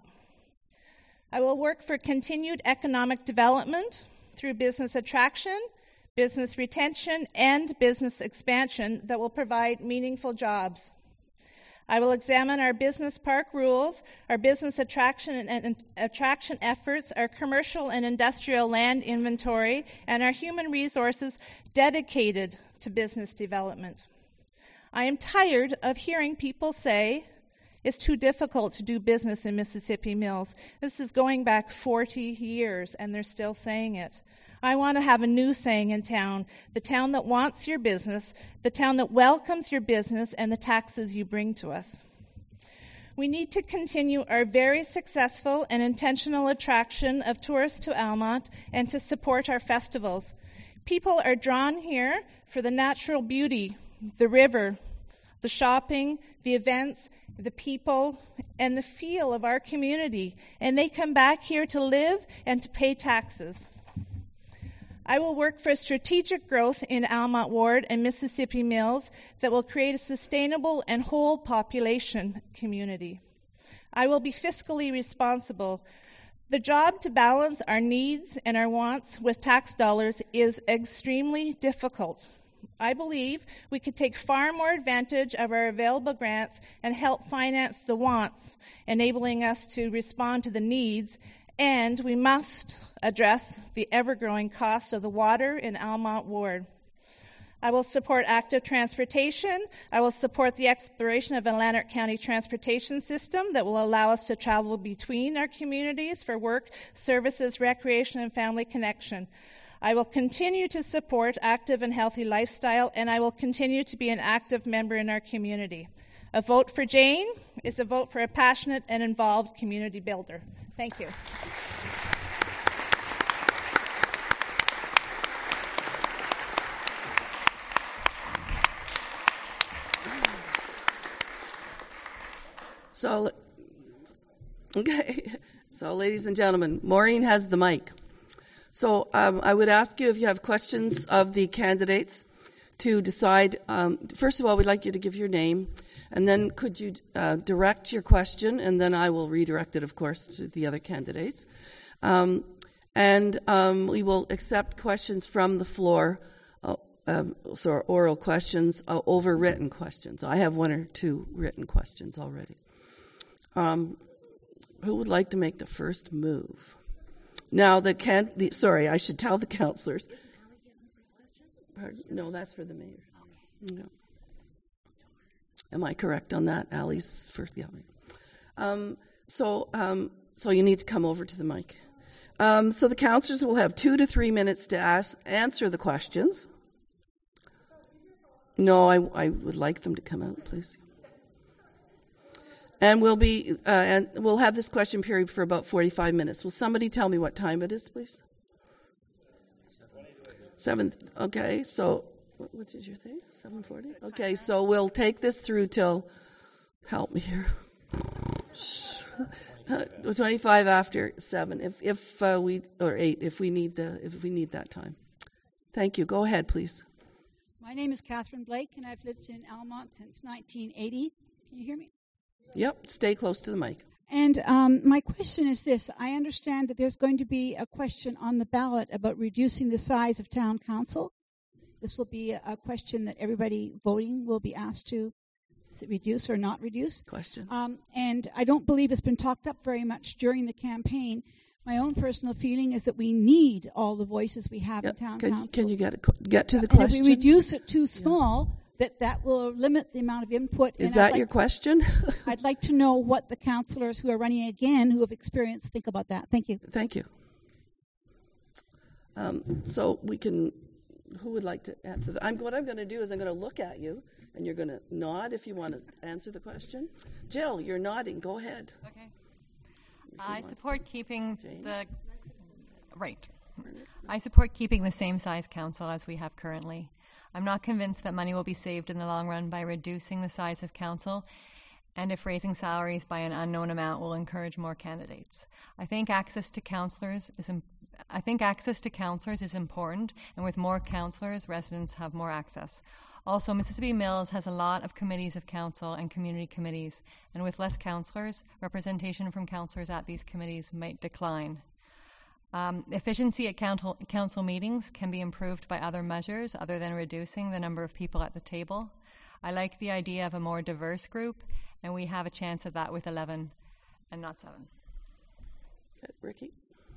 I will work for continued economic development through business attraction, business retention, and business expansion that will provide meaningful jobs. I will examine our business park rules, our business attraction and, and attraction efforts, our commercial and industrial land inventory, and our human resources dedicated to business development. I am tired of hearing people say it's too difficult to do business in Mississippi Mills. This is going back forty years, and they're still saying it. I want to have a new saying in town, the town that wants your business, the town that welcomes your business and the taxes you bring to us. We need to continue our very successful and intentional attraction of tourists to Almonte and to support our festivals. People are drawn here for the natural beauty, the river, the shopping, the events, the people, and the feel of our community, and they come back here to live and to pay taxes. I will work for strategic growth in Almonte Ward and Mississippi Mills that will create a sustainable and whole population community. I will be fiscally responsible. The job to balance our needs and our wants with tax dollars is extremely difficult. I believe we could take far more advantage of our available grants and help finance the wants, enabling us to respond to the needs. And we must address the ever-growing cost of the water in Almonte Ward. I will support active transportation. I will support the exploration of a Lanark County transportation system that will allow us to travel between our communities for work, services, recreation, and family connection. I will continue to support active and healthy lifestyle, and I will continue to be an active member in our community. A vote for Jane is a vote for a passionate and involved community builder. Thank you. So, okay. So, ladies and gentlemen, Maureen has the mic. So, um, I would ask you if you have questions of the candidates to decide. Um, first of all, we'd like you to give your name, and then could you uh, direct your question, and then I will redirect it, of course, to the other candidates. Um, and um, we will accept questions from the floor, uh, um, so oral questions, uh, over written questions. I have one or two written questions already. Um, who would like to make the first move? Now, the can. The, sorry, I should tell the councillors. Pardon? No, that's for the mayor. Okay. No. Am I correct on that? Ali's first. Yeah. Um, so, um, so you need to come over to the mic. Um, so the councillors will have two to three minutes to ask, answer the questions. No, I, I would like them to come out, please. And we'll be uh, and we'll have this question period for about forty-five minutes. Will somebody tell me what time it is, please? seven, okay, so, what, what is your thing, seven forty? Okay, so we'll take this through till, help me here, uh, twenty-five after seven, if, if uh, we, or eight, if we need the, if we need that time. Thank you, go ahead, please. My name is Catherine Blake, and I've lived in Almonte since nineteen eighty. Can you hear me? Yep, stay close to the mic. And um, my question is this. I understand that there's going to be a question on the ballot about reducing the size of town council. This will be a question that everybody voting will be asked to reduce or not reduce. Question. Um, and I don't believe it's been talked up very much during the campaign. My own personal feeling is that we need all the voices we have Yep. in town can, council. Can you get, a, get to the and question? if we reduce it too small, yeah. that that will limit the amount of input. Is and that like, your question? I'd like to know what the councillors who are running again, who have experience, think about that. Thank you. Thank you. Um, so we can, who would like to answer that? I'm, what I'm going to do is I'm going to look at you, and you're going to nod if you want to answer the question. Jill, you're nodding. Go ahead. Okay. I support keeping Jane? the... Right. I support keeping the same size council as we have currently. I'm not convinced that money will be saved in the long run by reducing the size of council, and if raising salaries by an unknown amount will encourage more candidates. I think access to councillors is im- I think access to councillors is important, and with more councillors, residents have more access. Also, Mississippi Mills has a lot of committees of council and community committees, and with less councillors, representation from councillors at these committees might decline. Um, efficiency at council, council meetings can be improved by other measures other than reducing the number of people at the table. I like the idea of a more diverse group, and we have a chance at that with eleven and not seven. Okay, Ricky?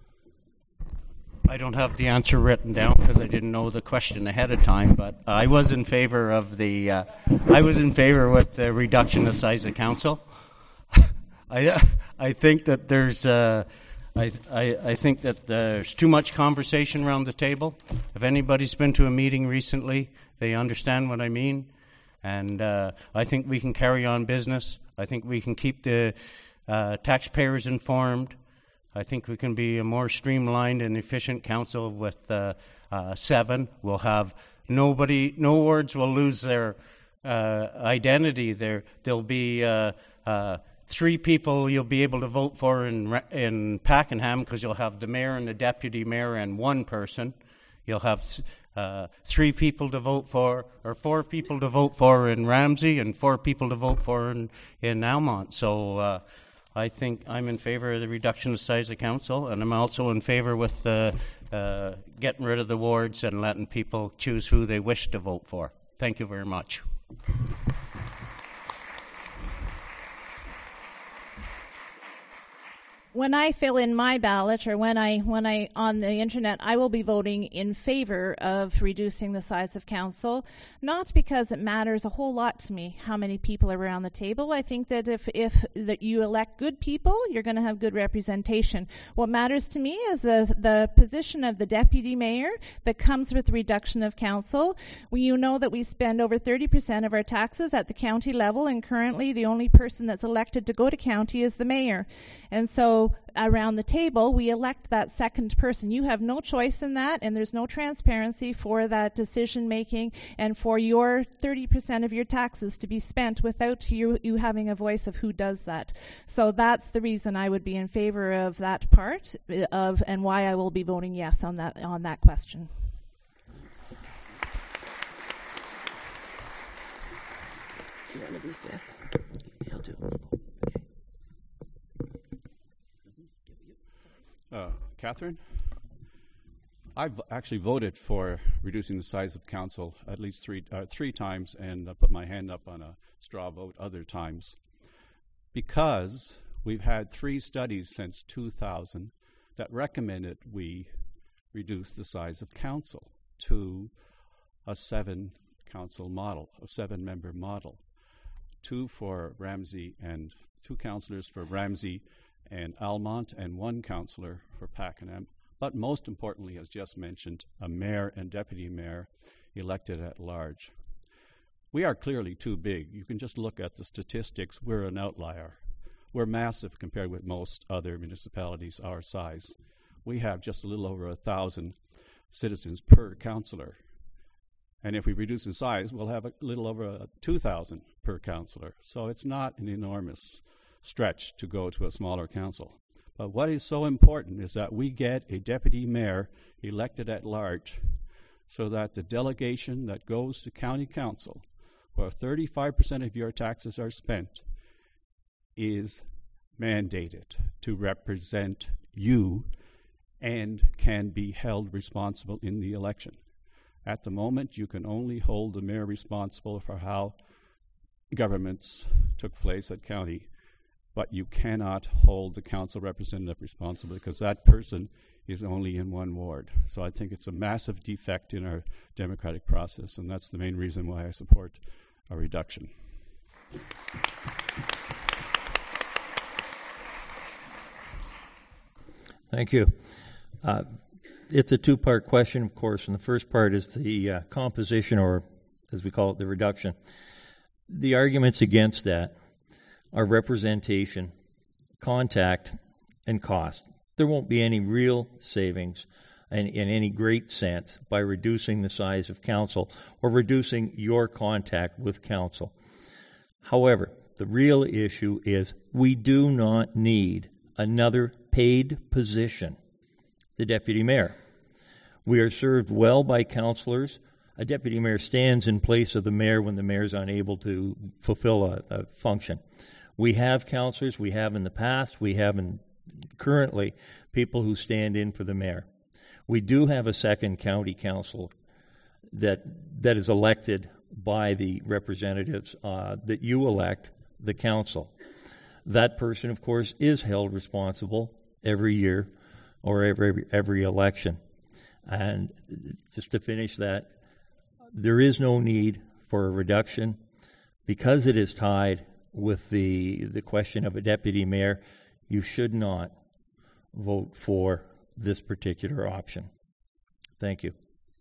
I don't have the answer written down because I didn't know the question ahead of time, but I was in favor of the, uh, I was in favor with the reduction of the size of council. I, I think that there's, uh, I, I, I think that there's too much conversation around the table. If anybody's been to a meeting recently, they understand what I mean. And uh, I think we can carry on business. I think we can keep the uh, taxpayers informed. I think we can be a more streamlined and efficient council with uh, uh, seven. We'll have nobody, no wards will lose their uh, identity. There, there'll be uh, uh, three people you'll be able to vote for in in Pakenham because you'll have the mayor and the deputy mayor and one person. You'll have uh, three people to vote for, or four people to vote for in Ramsey, and four people to vote for in in Almonte. So. Uh, I think I'm in favor of the reduction of the size of council, and I'm also in favor with uh, uh, getting rid of the wards and letting people choose who they wish to vote for. Thank you very much. When I fill in my ballot, or when I when I on the internet, I will be voting in favor of reducing the size of council, not because it matters a whole lot to me how many people are around the table. I think that if if that you elect good people, you're going to have good representation. What matters to me is the the position of the deputy mayor that comes with the reduction of council. Well, you know that we spend over thirty percent of our taxes at the county level, and currently the only person that's elected to go to county is the mayor, and so. Around the table, we elect that second person. You have no choice in that, and there's no transparency for that decision making and for your thirty percent of your taxes to be spent without you, you having a voice of who does that. So that's the reason I would be in favor of that part of, and why I will be voting yes on that on that question. You want to be fifth? He'll do. Uh, Catherine? I've actually voted for reducing the size of council at least three uh, three times, and uh, put my hand up on a straw vote other times, because we've had three studies since two thousand that recommended we reduce the size of council to a seven council model, a seven member model, two for Ramsey and two councillors for Ramsey and Almonte, and one councillor for Pakenham, but most importantly, as just mentioned, a mayor and deputy mayor elected at large. We are clearly too big. You can just look at the statistics. We're an outlier. We're massive compared with most other municipalities our size. We have just a little over a thousand citizens per councillor. And if we reduce in size, we'll have a little over uh, two thousand per councillor. So it's not an enormous stretch to go to a smaller council. But what is so important is that we get a deputy mayor elected at large so that the delegation that goes to county council, where thirty-five percent of your taxes are spent, is mandated to represent you and can be held responsible in the election. At the moment, you can only hold the mayor responsible for how governments took place at county, but you cannot hold the council representative responsible because that person is only in one ward. So I think it's a massive defect in our democratic process, and that's the main reason why I support a reduction. Thank you. Uh, it's a two-part question, of course, and the first part is the uh, composition, or as we call it, the reduction. The arguments against that are representation, contact, and cost. There won't be any real savings in, in any great sense by reducing the size of council or reducing your contact with council. However, the real issue is we do not need another paid position, the deputy mayor. We are served well by councillors. A deputy mayor stands in place of the mayor when the mayor is unable to fulfill a, a function. We have councillors, we have in the past, we have in currently people who stand in for the mayor. We do have a second county council that that is elected by the representatives uh, that you elect, the council. That person, of course, is held responsible every year or every every election. And just to finish that, there is no need for a reduction because it is tied with the the question of a deputy mayor. You should not vote for this particular option. Thank you.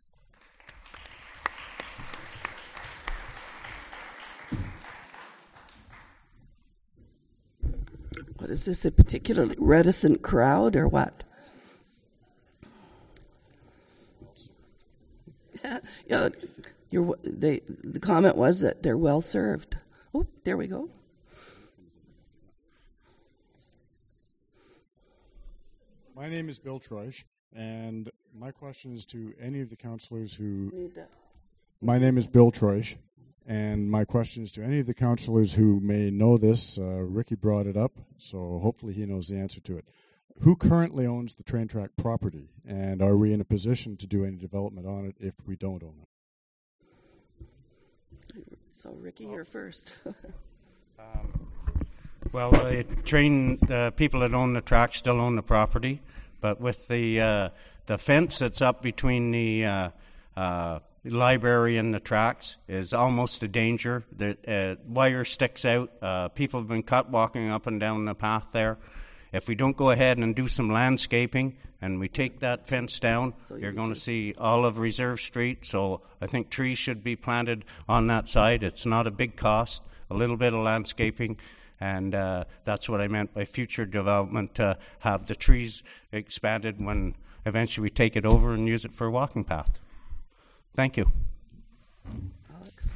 What is this, a particularly reticent crowd or what? Yeah, yeah, you're, they, the comment was that they're well served. Oh, there we go. My name is Bill Troish, and my question is to any of the councillors who... Need that. My name is Bill Troish, and my question is to any of the councillors who may know this. Uh, Ricky brought it up, so hopefully he knows the answer to it. Who currently owns the train track property, and are we in a position to do any development on it if we don't own it? So, Ricky, you're first. um, well, the train, the people that own the track still own the property, but with the uh, the fence that's up between the uh, uh, library and the tracks is almost a danger. The uh, wire sticks out. Uh, people have been cut walking up and down the path there. If we don't go ahead and do some landscaping and we take that fence down, so you're going to see all of Reserve Street. So I think trees should be planted on that side. It's not a big cost, a little bit of landscaping, and uh, that's what I meant by future development, to uh, have the trees expanded when eventually we take it over and use it for a walking path. Thank you. Alex.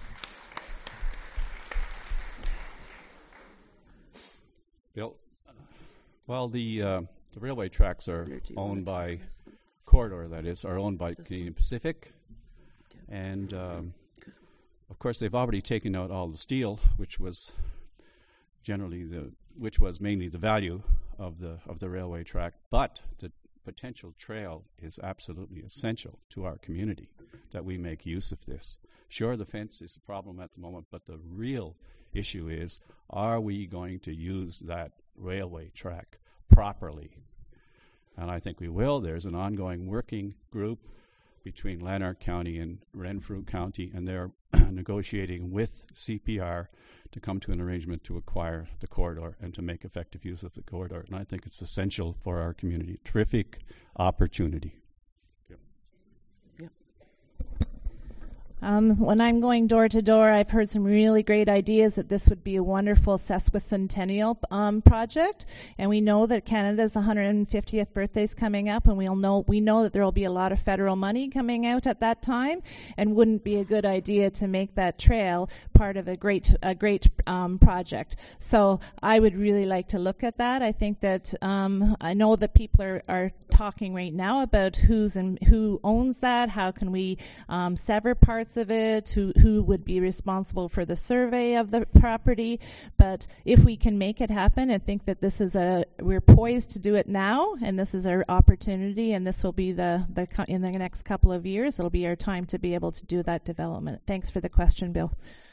Bill? Well, the uh, the railway tracks are owned by Corridor, that is, are owned by Canadian Pacific, and um, of course they've already taken out all the steel, which was generally the which was mainly the value of the of the railway track. But the potential trail is absolutely essential to our community, that we make use of this. Sure, the fence is a problem at the moment, but the real issue is, are we going to use that railway track properly? And I think we will. There's an ongoing working group between Lanark County and Renfrew County, and they're negotiating with C P R to come to an arrangement to acquire the corridor and to make effective use of the corridor. And I think it's essential for our community. Terrific opportunity. Yep. Yep. Um, when I'm going door to door, I've heard some really great ideas that this would be a wonderful sesquicentennial um, project, and we know that Canada's one hundred fiftieth birthday is coming up, and we'll know we know that there will be a lot of federal money coming out at that time, and wouldn't be a good idea to make that trail part of a great a great um, project. So I would really like to look at that. I think that um, I know that people are, are talking right now about who's and who owns that. How can we um, sever parts of it? Who who would be responsible for the survey of the property? But if we can make it happen, I think that this is a we're poised to do it now, and this is our opportunity. And this will be the the in the next couple of years. It'll be our time to be able to do that development. Thanks for the question, Bill.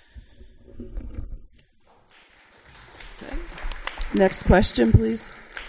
Okay. Next question, please.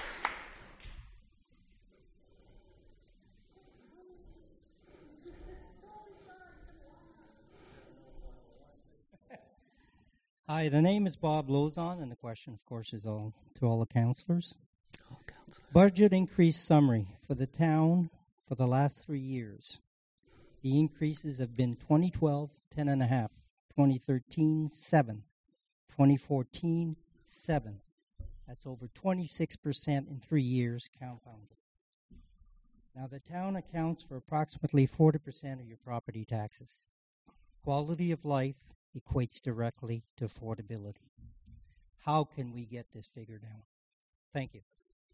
Hi, the name is Bob Lozon, and the question, of course, is all to all the councillors. All councillors. Budget increase summary for the town for the last three years. The increases have been twenty twelve, ten and a half, twenty thirteen, seven, twenty fourteen, seven. That's over twenty-six percent in three years compounded. Now, the town accounts for approximately forty percent of your property taxes. Quality of life equates directly to affordability. How can we get this figure down? Thank you.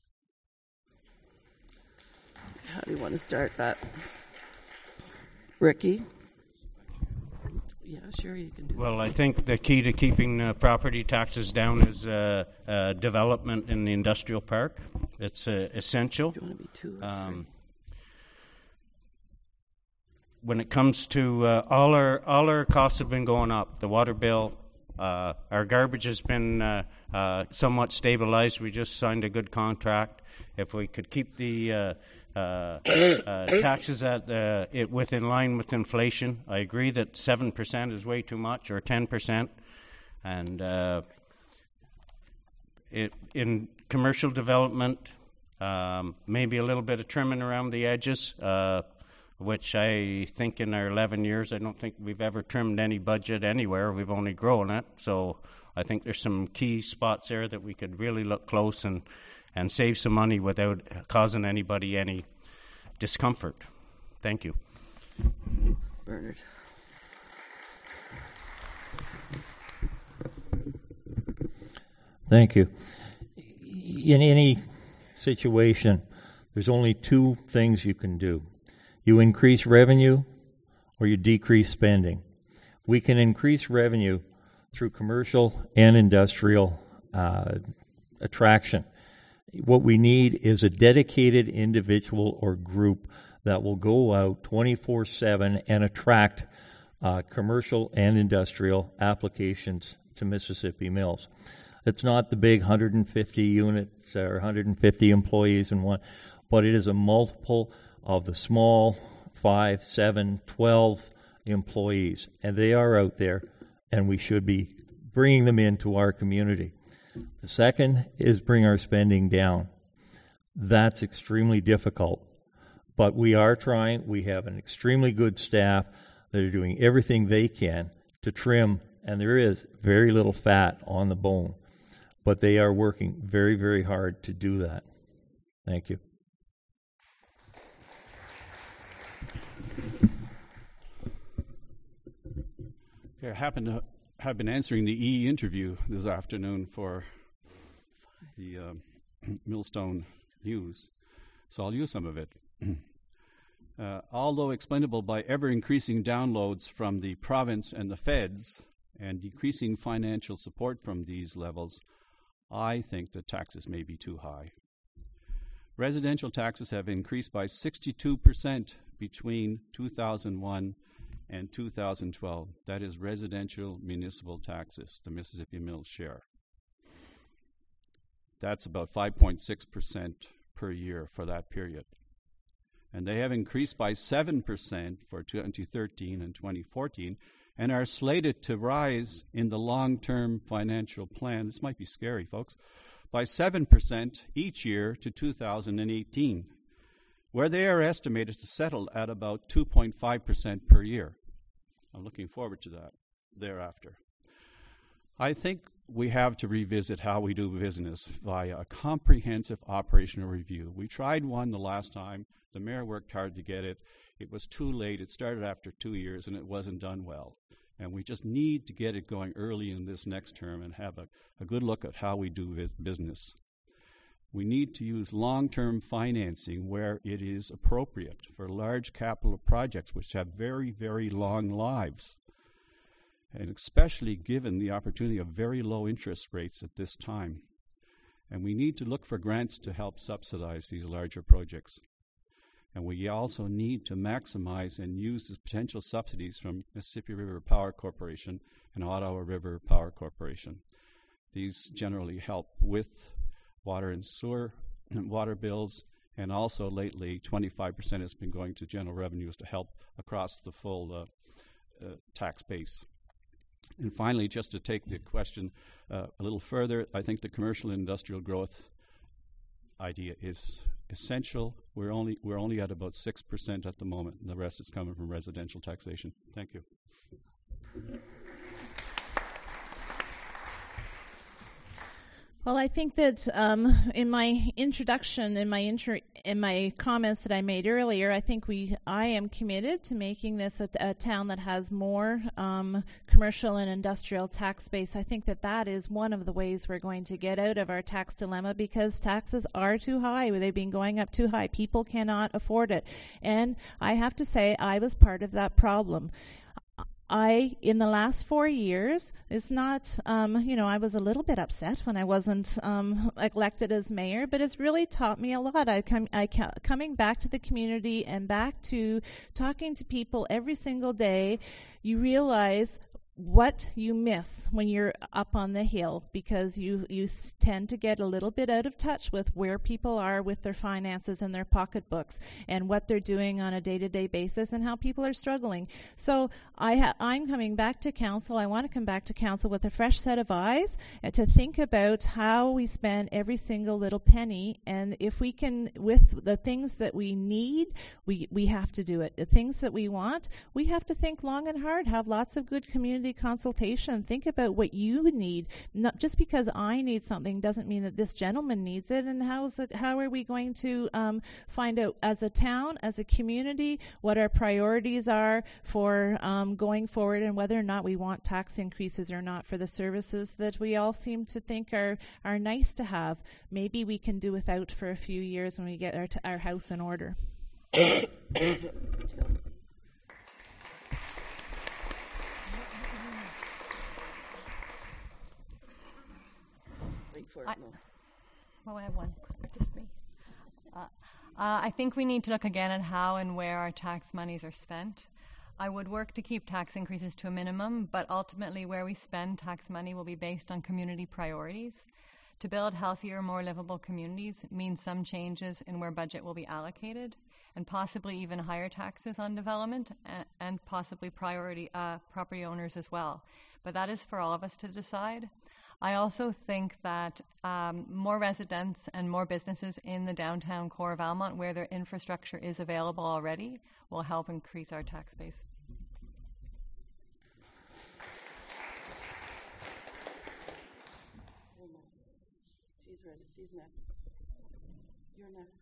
How do you want to start that? Ricky? Yeah, sure, you can do Well, that. I think the key to keeping uh, property taxes down is uh, uh, development in the industrial park. It's uh, essential. Do you want to be two or Um, three? when it comes to uh, all our all our costs have been going up. The water bill, uh, our garbage has been uh, uh, somewhat stabilized. We just signed a good contract. If we could keep the uh, uh, uh, taxes at uh, it within line with inflation, I agree that seven percent is way too much, or ten percent, and uh, it in commercial development, um, maybe a little bit of trimming around the edges. Uh, which I think in our eleven years, I don't think we've ever trimmed any budget anywhere. We've only grown it. So I think there's some key spots there that we could really look close and, and save some money without causing anybody any discomfort. Thank you. Bernard. Thank you. In any situation, there's only two things you can do. You increase revenue or you decrease spending. We can increase revenue through commercial and industrial uh, attraction. What we need is a dedicated individual or group that will go out twenty-four seven and attract uh, commercial and industrial applications to Mississippi Mills. It's not the big one hundred fifty units or one hundred fifty employees in one, but it is a multiple of the small five, seven, twelve employees, and they are out there, and we should be bringing them into our community. The second is bring our spending down. That's extremely difficult, but we are trying. We have an extremely good staff that are doing everything they can to trim, and there is very little fat on the bone, but they are working very, very hard to do that. Thank you. I happen to have been answering the E interview this afternoon for the um, Millstone News, so I'll use some of it. uh, although explainable by ever-increasing downloads from the province and the feds and decreasing financial support from these levels, I think the taxes may be too high. Residential taxes have increased by sixty-two percent between two thousand one and two thousand twelve. That is residential municipal taxes, the Mississippi Mills share. That's about five point six percent per year for that period. And they have increased by seven percent for twenty thirteen and twenty fourteen and are slated to rise in the long-term financial plan. This might be scary, folks. By seven percent each year to two thousand eighteen, where they are estimated to settle at about two point five percent per year. I'm looking forward to that thereafter. I think we have to revisit how we do business via a comprehensive operational review. We tried one the last time. The mayor worked hard to get it. It was too late. It started after two years, and it wasn't done well. And we just need to get it going early in this next term and have a, a good look at how we do business. We need to use long-term financing where it is appropriate for large capital projects which have very, very long lives, and especially given the opportunity of very low interest rates at this time. And we need to look for grants to help subsidize these larger projects. And we also need to maximize and use the potential subsidies from Mississippi River Power Corporation and Ottawa River Power Corporation. These generally help with water and sewer and water bills, and also lately twenty-five percent has been going to general revenues to help across the full uh, uh, tax base. And finally, just to take the question uh, a little further, I think the commercial and industrial growth idea is essential. We're only we're only at about six percent at the moment, and the rest is coming from residential taxation. Thank you. Well, I think that um, in my introduction, in my inter- in my comments that I made earlier, I think we I am committed to making this a, a town that has more um, commercial and industrial tax base. I think that that is one of the ways we're going to get out of our tax dilemma, because taxes are too high. They've been going up too high. People cannot afford it. And I have to say, I was part of that problem. I, in the last four years, it's not, um, you know, I was a little bit upset when I wasn't um, elected as mayor, but it's really taught me a lot. I come, I ca- coming back to the community and back to talking to people every single day, you realize what you miss when you're up on the hill, because you, you s- tend to get a little bit out of touch with where people are with their finances and their pocketbooks and what they're doing on a day-to-day basis and how people are struggling. So I ha- I'm coming back to council. I want to come back to council with a fresh set of eyes uh, to think about how we spend every single little penny, and if we can, with the things that we need, we, we have to do it. The things that we want, we have to think long and hard, have lots of good community consultation. Think about what you need. Not just because I need something doesn't mean that this gentleman needs it. And how's it, how are we going to um, find out as a town, as a community, what our priorities are for um, going forward, and whether or not we want tax increases or not for the services that we all seem to think are are nice to have. Maybe we can do without for a few years when we get our t- our house in order. For it, I, no. well, I have one. Just me. Uh, uh, I think we need to look again at how and where our tax monies are spent. I would work to keep tax increases to a minimum, but ultimately where we spend tax money will be based on community priorities. To build healthier, more livable communities means some changes in where budget will be allocated, and possibly even higher taxes on development, and, and possibly priority uh, property owners as well. But that is for all of us to decide. I also think that um, more residents and more businesses in the downtown core of Almonte, where their infrastructure is available already, will help increase our tax base. She's ready. She's next. You're next.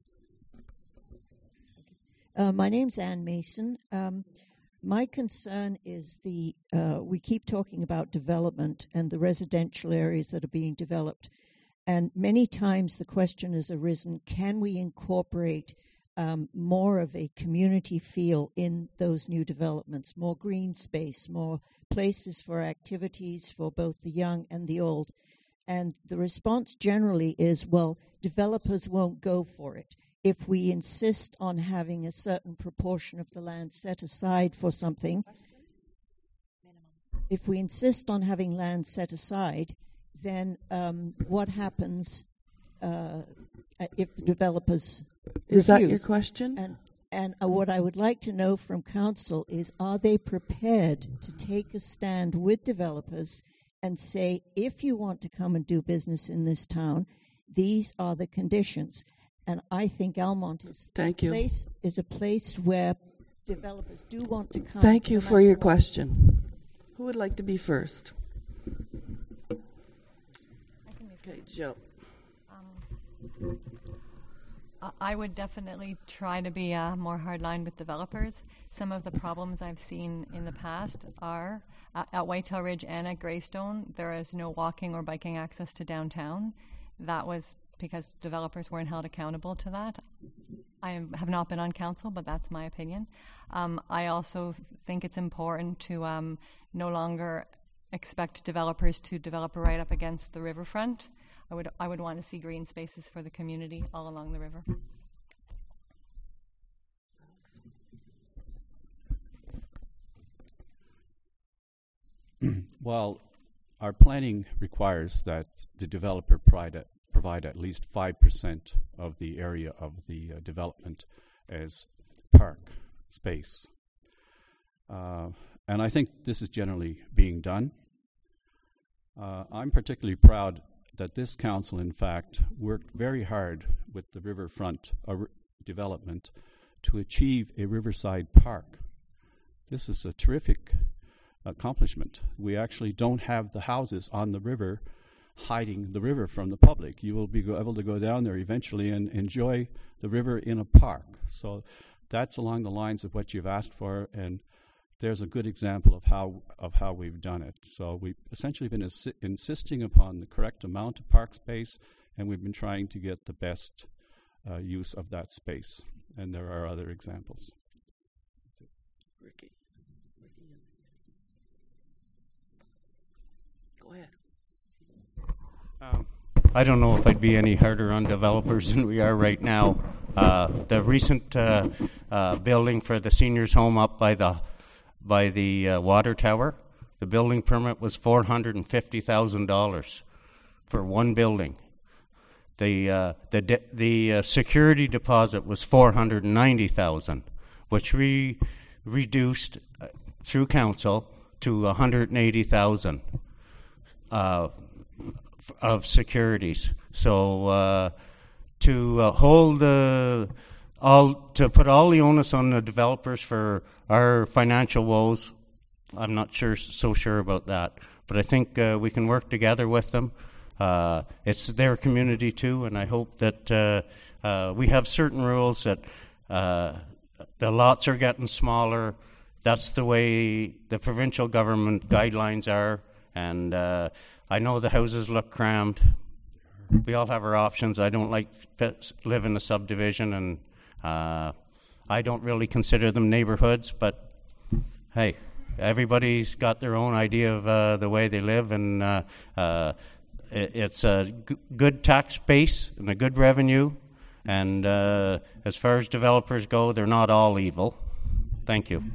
Uh, my name's Ann Mason. Um, My concern is the, uh, we keep talking about development and the residential areas that are being developed. And many times the question has arisen, can we incorporate um, more of a community feel in those new developments, more green space, more places for activities for both the young and the old? And the response generally is, well, developers won't go for it. If we insist on having a certain proportion of the land set aside for something, if we insist on having land set aside, then um, what happens uh, if the developers Is refuse? that your question? And, and uh, what I would like to know from council is, are they prepared to take a stand with developers and say, if you want to come and do business in this town, these are the conditions? And I think Almonte is Thank a you. place is a place where developers do want to come. Thank you no for your what. question. Who would like to be first? Okay, Joe. Um, I would definitely try to be uh, more hardline with developers. Some of the problems I've seen in the past are uh, at Whitetail Ridge and at Greystone, there is no walking or biking access to downtown. That was because developers weren't held accountable to that. I am, have not been on council, but that's my opinion. Um, I also think it's important to um, no longer expect developers to develop right up against the riverfront. I would I would want to see green spaces for the community all along the river. Well, our planning requires that the developer provide at, provide at least five percent of the area of the uh, development as park space. Uh, and I think this is generally being done. Uh, I'm particularly proud that this council, in fact, worked very hard with the riverfront uh, r- development to achieve a riverside park. This is a terrific accomplishment. We actually don't have the houses on the river hiding the river from the public. You will be go- able to go down there eventually and enjoy the river in a park. So that's along the lines of what you've asked for, and there's a good example of how of how we've done it. So we've essentially been insi- insisting upon the correct amount of park space, and we've been trying to get the best uh, use of that space. And there are other examples. Ricky. Go ahead. Um, I don't know if I'd be any harder on developers than we are right now. Uh, the recent uh, uh, building for the seniors' home up by the by the uh, water tower, the building permit was four hundred and fifty thousand dollars for one building. The uh, the de- the uh, security deposit was four hundred and ninety thousand, which we reduced uh, through council to one hundred and eighty thousand uh, f- of securities. So uh, to uh, hold the all to put all the onus on the developers for our financial woes, I'm not sure so sure about that. But I think uh, we can work together with them. Uh, it's their community too, and I hope that uh, uh, we have certain rules that uh, the lots are getting smaller. That's the way the provincial government guidelines are, and uh, I know the houses look crammed. We all have our options. I don't like to live in a subdivision, and uh, I don't really consider them neighborhoods, but hey, everybody's got their own idea of uh, the way they live, and uh, uh, it, it's a g- good tax base and a good revenue, and uh, as far as developers go, they're not all evil. Thank you.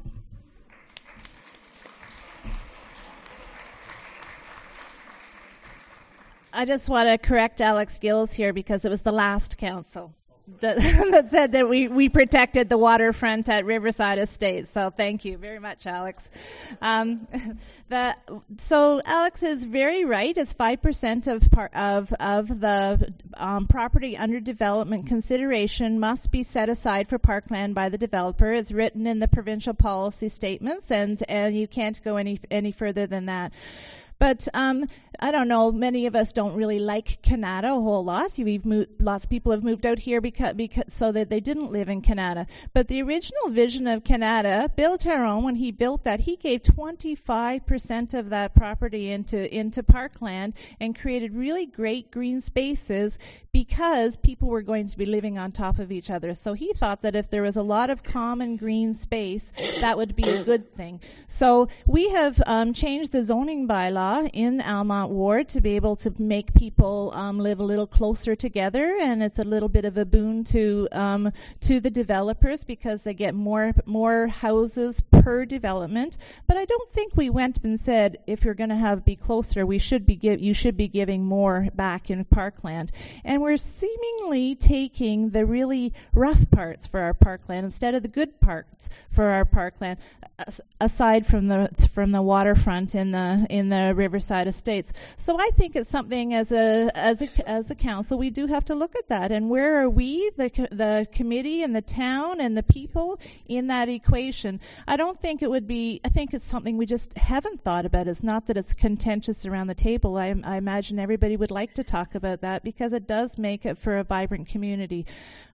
I just want to correct Alex Gills here because it was the last council that, that said that we, we protected the waterfront at Riverside Estates. So thank you very much, Alex. Um, the, so Alex is very right. As five percent of part of of the um, property under development consideration must be set aside for parkland by the developer. It's written in the provincial policy statements, and and you can't go any any further than that. But um, I don't know. Many of us don't really like Canada a whole lot. We've moved, lots of people have moved out here because, because so that they didn't live in Canada. But the original vision of Canada, Bill Taron, when he built that, he gave twenty-five percent of that property into into parkland and created really great green spaces because people were going to be living on top of each other. So he thought that if there was a lot of common green space, that would be a good thing. So we have um, changed the zoning bylaw in Almont Ward to be able to make people um, live a little closer together, and it's a little bit of a boon to um, to the developers because they get more more houses per development. But I don't think we went and said if you're going to have be closer, we should be give you should be giving more back in parkland. And we're seemingly taking the really rough parts for our parkland instead of the good parts for our parkland, aside from the from the waterfront in the in the Riverside Estates. So I think it's something as a as a as a council we do have to look at that, and where are we, the co- the committee and the town and the people in that equation? I don't think it would be. I think it's something we just haven't thought about. It's not that it's contentious around the table. I, I imagine everybody would like to talk about that because it does make it for a vibrant community.